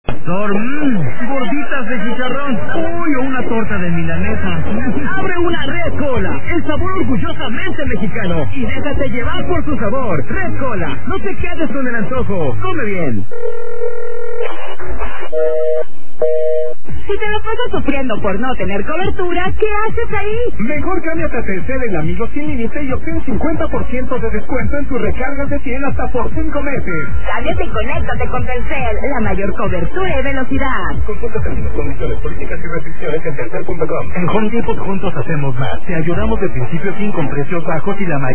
Gorditas de chicharrón. Uy, o una torta de milanesa. Abre una Red Cola, el sabor orgullosamente mexicano. Y déjate llevar por su sabor. Red Cola, no te quedes con el antojo. Come bien. Si te lo pasas sufriendo por no tener cobertura, ¿qué haces ahí? Mejor cámbiate a Telcel en Amigos Sin Límite y obtén 50% de descuento en tus recargas de 100 hasta por 5 meses. Cámbiate y conéctate con Telcel, la mayor cobertura y velocidad. Consulta términos, condiciones, políticas y restricciones en Telcel.com. En Home Depot juntos hacemos más. Te ayudamos de principio a fin con precios bajos y la mayor